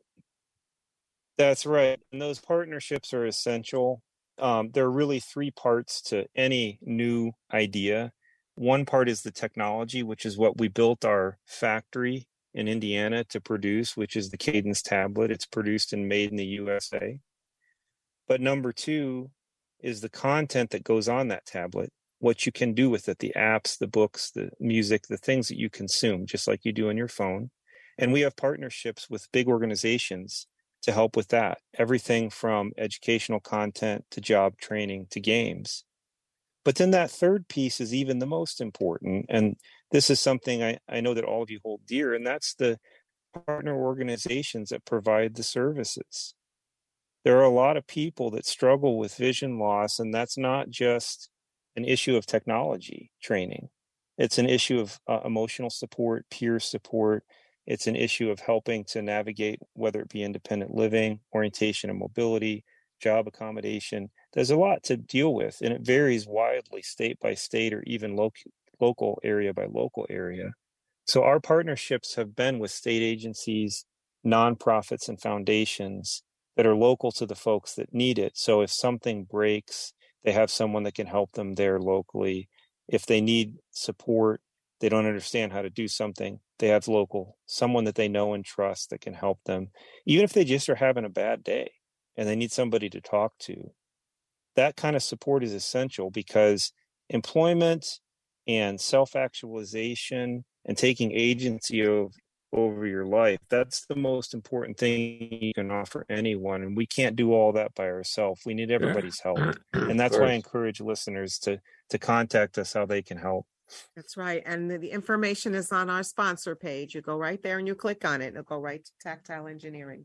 that's right. And those partnerships are essential. Um, there are really three parts to any new idea. One part is the technology, which is what we built our factory in Indiana to produce, which is the Cadence tablet. It's produced and made in the U S A. But number two is the content that goes on that tablet, what you can do with it, the apps, the books, the music, the things that you consume, just like you do on your phone. And we have partnerships with big organizations to help with that. Everything from educational content to job training to games. But then that third piece is even the most important. And this is something I, I know that all of you hold dear, and that's the partner organizations that provide the services. There are a lot of people that struggle with vision loss, and that's not just an issue of technology training. It's an issue of uh, emotional support, peer support. It's an issue of helping to navigate, whether it be independent living, orientation and mobility, job accommodation. There's a lot to deal with, and it varies widely state by state or even local local area by local area. So our partnerships have been with state agencies, nonprofits, and foundations that are local to the folks that need it. So if something breaks, they have someone that can help them there locally. If they need support, they don't understand how to do something, they have local, someone that they know and trust that can help them. Even if they just are having a bad day and they need somebody to talk to, that kind of support is essential, because employment and self-actualization and taking agency of, over your life, that's the most important thing you can offer anyone. And we can't do all that by ourselves. We need everybody's help. And that's why I encourage listeners to to contact us how they can help. That's right. And the, the information is on our sponsor page. You go right there and you click on it, and it'll go right to Tactile Engineering.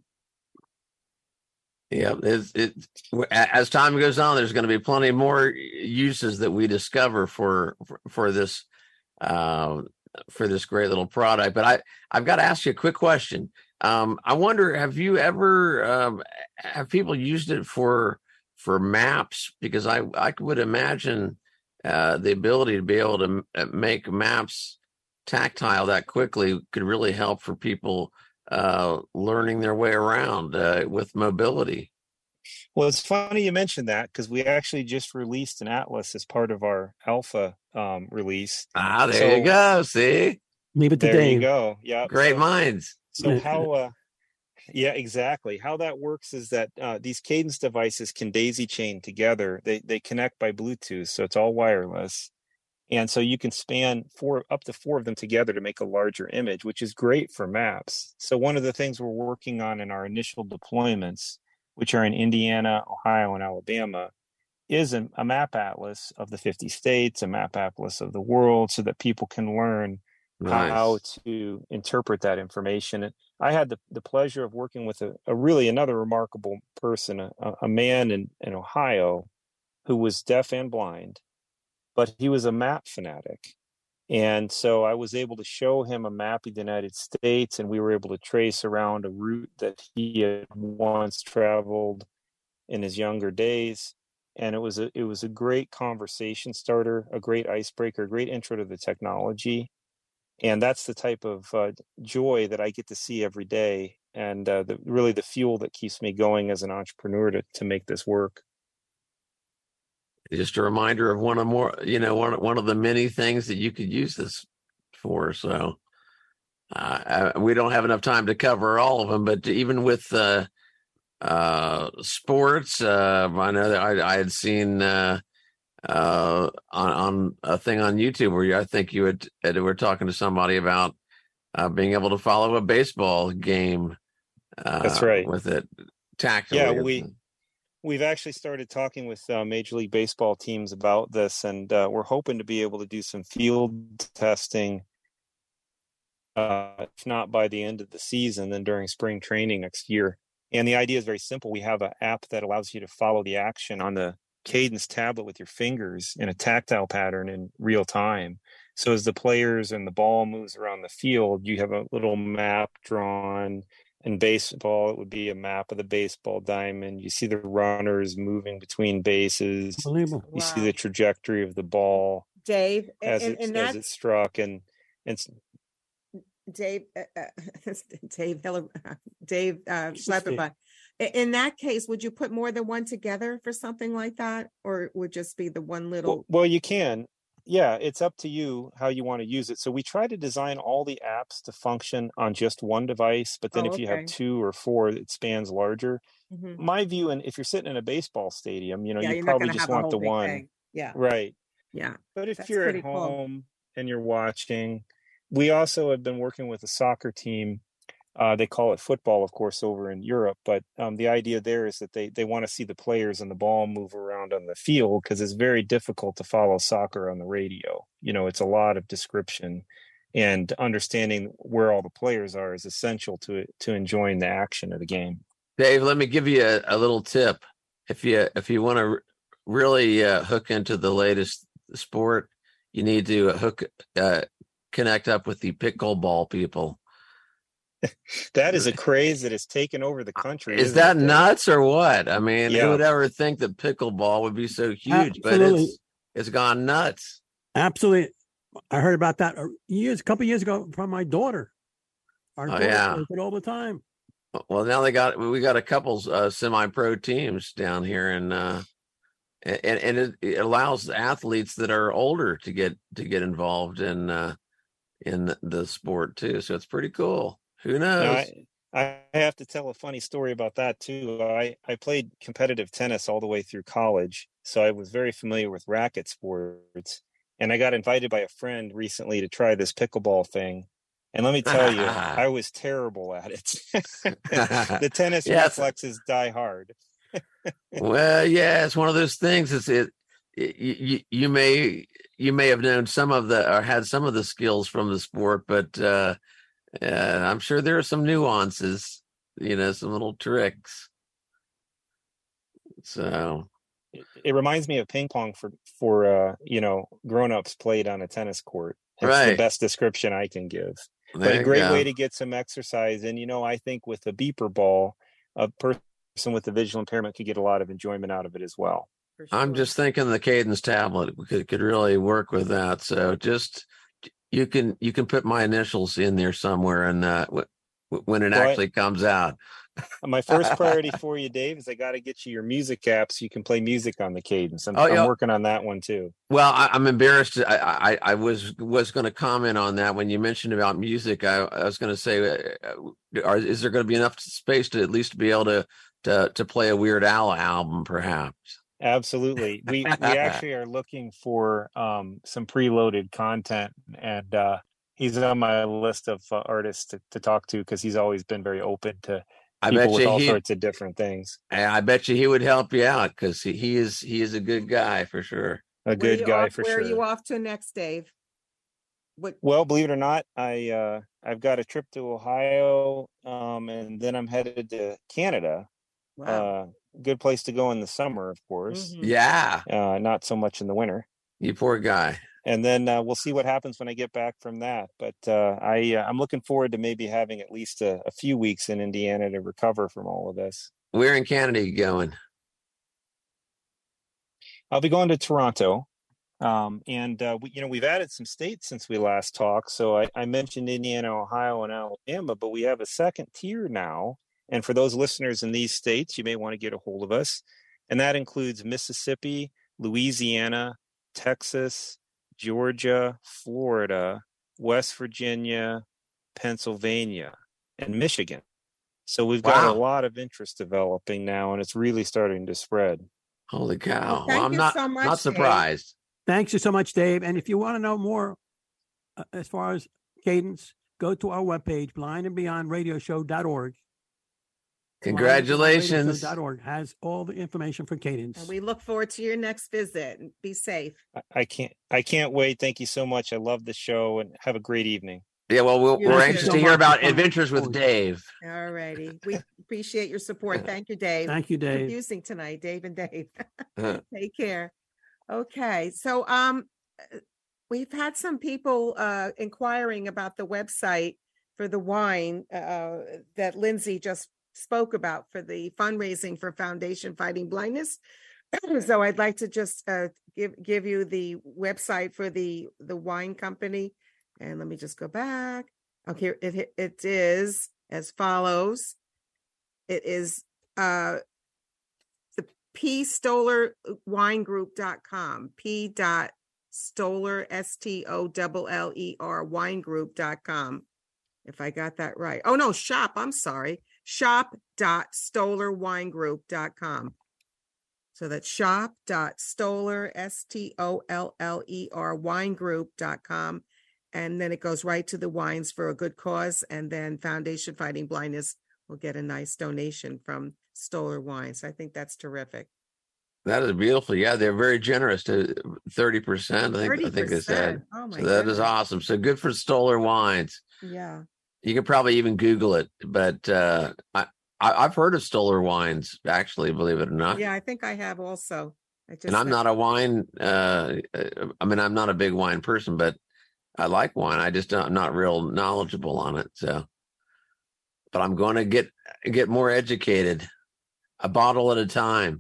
Yeah, it's, it, as time goes on, there's going to be plenty more uses that we discover for for, for this uh, for this great little product. But I I've got to ask you a quick question. Um, I wonder, have you ever um, have people used it for for maps, because I, I would imagine uh, the ability to be able to m- make maps tactile that quickly could really help for people uh, learning their way around uh, with mobility. Well, it's funny you mentioned that, because we actually just released an atlas as part of our alpha um, release. Ah, there so, you go. See? Leave it to There Dave. you go. Yeah. Great so, minds. So how, uh, yeah, exactly. How that works is that uh, these Cadence devices can daisy chain together. They they connect by Bluetooth, so it's all wireless. And so you can span four up to four of them together to make a larger image, which is great for maps. So one of the things we're working on in our initial deployments, which are in Indiana, Ohio, and Alabama, is a, a map atlas of the fifty states, a map atlas of the world, so that people can learn Nice. how to interpret that information. And I had the, the pleasure of working with a, a really another remarkable person, a, a man in, in Ohio who was deaf and blind, but he was a map fanatic. And so I was able to show him a map of the United States, and we were able to trace around a route that he had once traveled in his younger days. And it was a, it was a great conversation starter, a great icebreaker, a great intro to the technology. And that's the type of uh, joy that I get to see every day, and uh, the, really the fuel that keeps me going as an entrepreneur to, to make this work. Just a reminder of one of more, you know, one one of the many things that you could use this for. So uh, we don't have enough time to cover all of them, but even with uh, uh, sports, uh, I know that I, I had seen uh, uh, on, on a thing on YouTube where you, I think you had, had were talking to somebody about uh, being able to follow a baseball game. Uh, That's right. With it tactically. Yeah, we. We've actually started talking with uh, Major League Baseball teams about this, and uh, we're hoping to be able to do some field testing, uh, if not by the end of the season, then during spring training next year. And the idea is very simple. We have an app that allows you to follow the action on the Cadence tablet with your fingers in a tactile pattern in real time. So as the players and the ball moves around the field, you have a little map drawn. In baseball, it would be a map of the baseball diamond. You see the runners moving between bases. Unbelievable. You Wow. see the trajectory of the ball Dave, as, and, it, and as it that's struck. And, and Dave, uh, uh, Dave, Hiller, Dave uh, Schleppenbach. In that case, would you put more than one together for something like that, or it would just be the one little? well, well, you can. Yeah, it's up to you how you want to use it. So we try to design all the apps to function on just one device, but then Oh, if you okay. have two or four, it spans larger. Mhm. My view, and if you're sitting in a baseball stadium, you know, Yeah, you you're not probably gonna just have a want the whole big one. thing. Yeah. Right. Yeah. But if That's you're at pretty cool. home and you're watching, we also have been working with a soccer team. Uh, they call it football, of course, over in Europe. But um, the idea there is that they, they want to see the players and the ball move around on the field, because it's very difficult to follow soccer on the radio. You know, it's a lot of description, and understanding where all the players are is essential to to enjoying the action of the game. Dave, let me give you a, a little tip. If you if you want to r- really uh, hook into the latest sport, you need to hook uh, connect up with the pickleball people. That is a craze that has taken over the country. Is isn't that it, Dave? nuts or what? I mean, Yeah. who would ever think that pickleball would be so huge? But Absolutely. it's it's gone nuts. Absolutely. I heard about that years, a couple of years ago from my daughter. Our Oh, daughter yeah. plays it all the time. Well, now they got we got a couple uh, semi-pro teams down here, and uh, and and it, it allows athletes that are older to get to get involved in uh, in the sport too. So it's pretty cool. Who knows? Now, I, I have to tell a funny story about that too. I, I played competitive tennis all the way through college, so I was very familiar with racket sports. And I got invited by a friend recently to try this pickleball thing. And let me tell you, I was terrible at it. The tennis Yes. reflexes die hard. Well, yeah, it's one of those things. It's it, it you, you may you may have known some of the or had some of the skills from the sport, but uh, uh, I'm sure there are some nuances, you know, some little tricks. So It, it reminds me of ping pong for for uh, you know, grown-ups played on a tennis court. It's the Right. best description I can give. There But a you great go. way to get some exercise. And, you know, I think with the beeper ball, a person with a visual impairment could get a lot of enjoyment out of it as well. Sure. I'm just thinking the Cadence tablet could, could really work with that. So just you can you can put my initials in there somewhere, and uh, w- when it well, actually comes out. My first priority for you, Dave, is I got to get you your music app so you can play music on the Cadence. I'm, oh, yeah. I'm working on that one too. Well, I, I'm embarrassed. I, I, I was was going to comment on that when you mentioned about music. I, I was going to say, uh, are, is there going to be enough space to at least be able to to to play a Weird Al album, perhaps? Absolutely. We we actually are looking for um, some preloaded content, and uh, he's on my list of uh, artists to, to talk to because he's always been very open to. I bet with you all he, sorts of different things. I bet you he would help you out because he, he is he is a good guy for sure. A good guy off, for where sure. Where are you off to next, Dave? What? Well, believe it or not, I uh, I've got a trip to Ohio, um, and then I'm headed to Canada. Wow. Uh, good place to go in the summer, of course. Mm-hmm. Yeah. Uh, not so much in the winter. You poor guy. And then uh, we'll see what happens when I get back from that. But uh, I, uh, I'm looking forward to maybe having at least a, a few weeks in Indiana to recover from all of this. Where in Canada are you going? I'll be going to Toronto. Um, and, uh, we, you know, we've added some states since we last talked. So I, I mentioned Indiana, Ohio, and Alabama, but we have a second tier now. And for those listeners in these states, you may want to get a hold of us. And that includes Mississippi, Louisiana, Texas, Georgia, Florida, West Virginia, Pennsylvania, and Michigan. So we've got wow. a lot of interest developing now, and it's really starting to spread. Holy cow. Well, thank well, I'm you not, so much, not surprised. Dave. Thanks you so much, Dave. And if you want to know more uh, as far as Cadence, go to our webpage, blind and beyond radio show dot org. Congratulations. blind and beyond radio show dot org has all the information for Cadence. And we look forward to your next visit. Be safe. I can't I can't wait. Thank you so much. I love the show, and have a great evening. Yeah, well, we'll we're anxious so to hear about Adventures with Dave. All righty. We appreciate your support. Thank you, Dave. Thank you, Dave. Confusing tonight, Dave and Dave. Take care. Okay. So um we've had some people uh inquiring about the website for the wine uh that Lindsay just spoke about for the fundraising for Foundation Fighting Blindness. So I'd like to just uh, give give you the website for the the wine company, and let me just go back. Okay, it it is as follows. It is uh, the P Stoller Wine Group dot com. P. Dot Stoller S T O L L E R Wine Group dot com. If I got that right. Oh no, shop. I'm sorry. shop dot stoller wine group dot com. So that's shop dot stoller S T O L L E R wine group dot com. And then it goes right to the wines for a good cause. And then Foundation Fighting Blindness will get a nice donation from Stoller Wines. I think that's terrific. That is beautiful. Yeah, they're very generous to thirty percent. I think thirty percent. I think they said. Oh my so that goodness. is awesome. So good for Stoller Wines. Yeah. You can probably even Google it, but uh, I, I, I've heard of Stoller Wines, actually, believe it or not. Yeah, I think I have also. I just and I'm not a wine, uh, I mean, I'm not a big wine person, but I like wine. I just don't, I'm not real knowledgeable on it. So, but I'm going to get get more educated, a bottle at a time.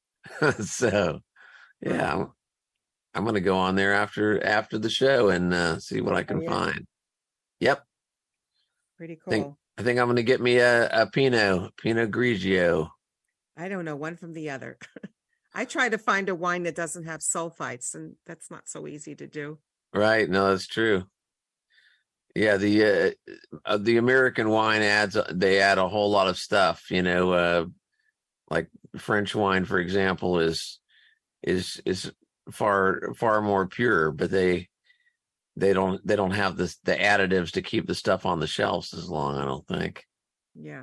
So, yeah, I'm, I'm going to go on there after after the show and uh, see what I can oh, yeah. find. Yep. Pretty cool. I think, I think I'm going to get me a, a Pinot, Pinot Grigio. I don't know, one from the other. I try to find a wine that doesn't have sulfites, and that's not so easy to do. Right. No, that's true. Yeah. The, uh, the American wine ads, they add a whole lot of stuff, you know, uh, like French wine, for example, is, is, is far, far more pure, but they, They don't. They don't have this the additives to keep the stuff on the shelves as long. I don't think. Yeah.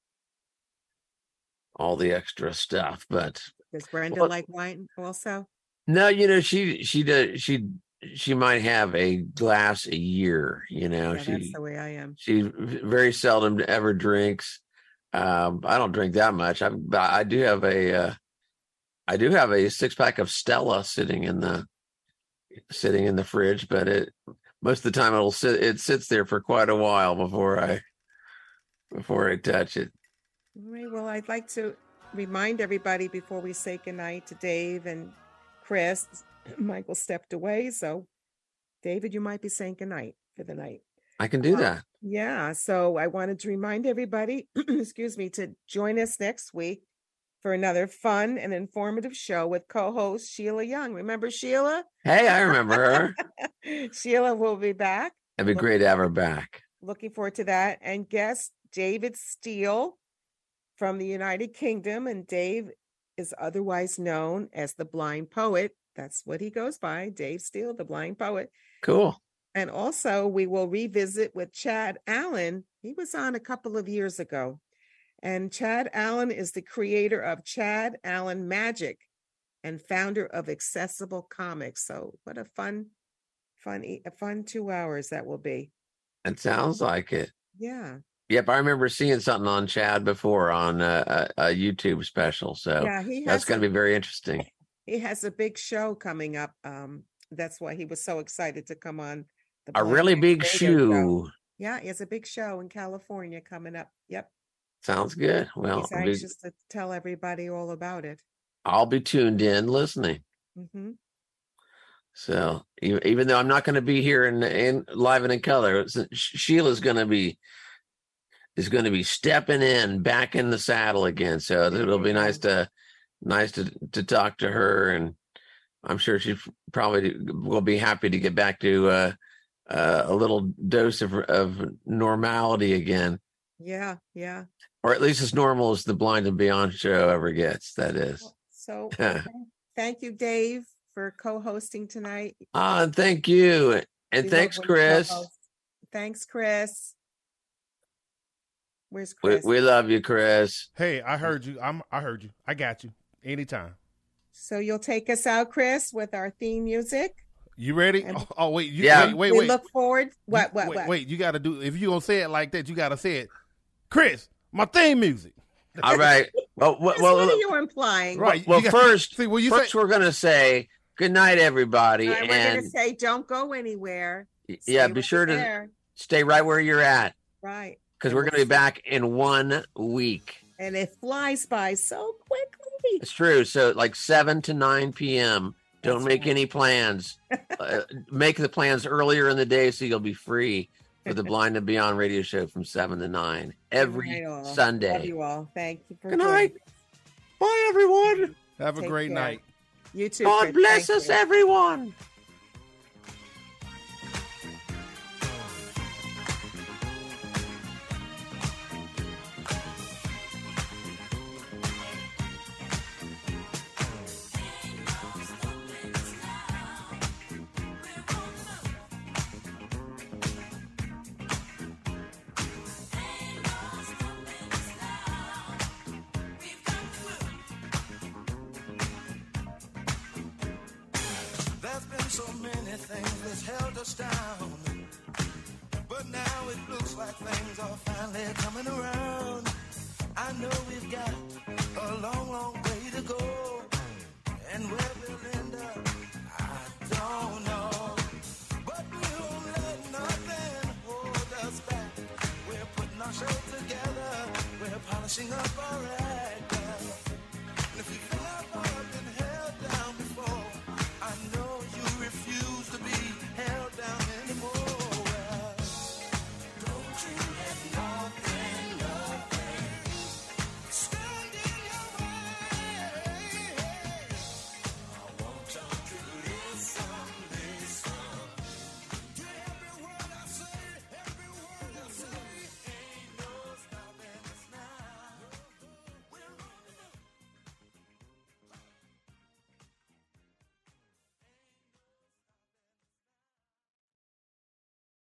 All the extra stuff, but does Brenda well, like wine also? No, you know she she does she she might have a glass a year. You know, yeah, she that's the way I am. She very seldom ever drinks. Um, I don't drink that much. I I do have a uh, I do have a six pack of Stella sitting in the. sitting in the fridge, but it most of the time it'll sit it sits there for quite a while before I before I touch it. All right, well, I'd like to remind everybody before we say goodnight to Dave and Chris. Michael stepped away, so David, you might be saying goodnight for the night. I can do Um, that. Yeah, so I wanted to remind everybody, excuse me, to join us next week for another fun and informative show with co-host Sheila Young. Remember Sheila? Hey, I remember her. Sheila will be back. It'd be great to have her back. Looking forward to that. And guest David Steele from the United Kingdom. And Dave is otherwise known as the Blind Poet. That's what he goes by, Dave Steele, the Blind Poet. Cool. And also we will revisit with Chad Allen. He was on a couple of years ago. And Chad Allen is the creator of Chad Allen Magic and founder of Accessible Comics. So what a fun, fun, e- a fun two hours that will be. It sounds like it. Yeah. Yep, I remember seeing something on Chad before on a, a, a YouTube special. So Yeah, he that's has going a- to be very interesting. He has a big show coming up. Um, that's why he was so excited to come on. The A Blind really Man big Radio shoe. Show. Yeah, he has a big show in California coming up. Yep. Sounds good. Well, He's I'll be, anxious to tell everybody all about it. I'll be tuned in listening. Hmm. So e- even though I'm not going to be here in, in live and in color, it's- Sheila's going to be is going to be stepping in back in the saddle again. So it'll be nice to nice to to talk to her, and I'm sure she probably will be happy to get back to uh, uh, a little dose of of normality again, Yeah, yeah. or at least as normal as the Blind and Beyond show ever gets. That is. So well, thank- thank you, Dave, for co-hosting tonight. Ah, and thank you, and We thanks, love when you Chris. co-host. Thanks, Chris. Where's We, Chris? we love you, Chris. Hey, I heard you. I'm. I heard you. I got you. Anytime. So you'll take us out, Chris, with our theme music. You ready? And- Oh, oh, wait. You, Yeah. Wait. Wait. we wait. look forward. What? What? wait, what? wait. You got to do. If you gonna say it like that, you got to say it. Chris, my theme music. All right. Well, well, Chris, well, what are you implying? Right. well you got- first, See, well, you first say, we're gonna say good night, everybody, All right, we're and gonna say, don't go anywhere. yeah, Stay be right sure to there. stay right where you're at Right. because we're gonna be back in one week. And it flies by so quickly. It's true. So like seven to nine p.m. Don't That's make right. any plans. uh, make the plans earlier in the day so you'll be free for the Blind and Beyond radio show from seven to nine every Good night, all. Love Sunday. you all. Thank you for Good joining night. us. Bye, everyone. have a Take great care. night. You too. God Chris. bless Thank us, you. everyone. There's been so many things that's held us down. But now it looks like things are finally coming around. I know we've got a long, long way to go. And where we'll end up, I don't know. But we won't let nothing hold us back. We're putting our show together. We're polishing up our act.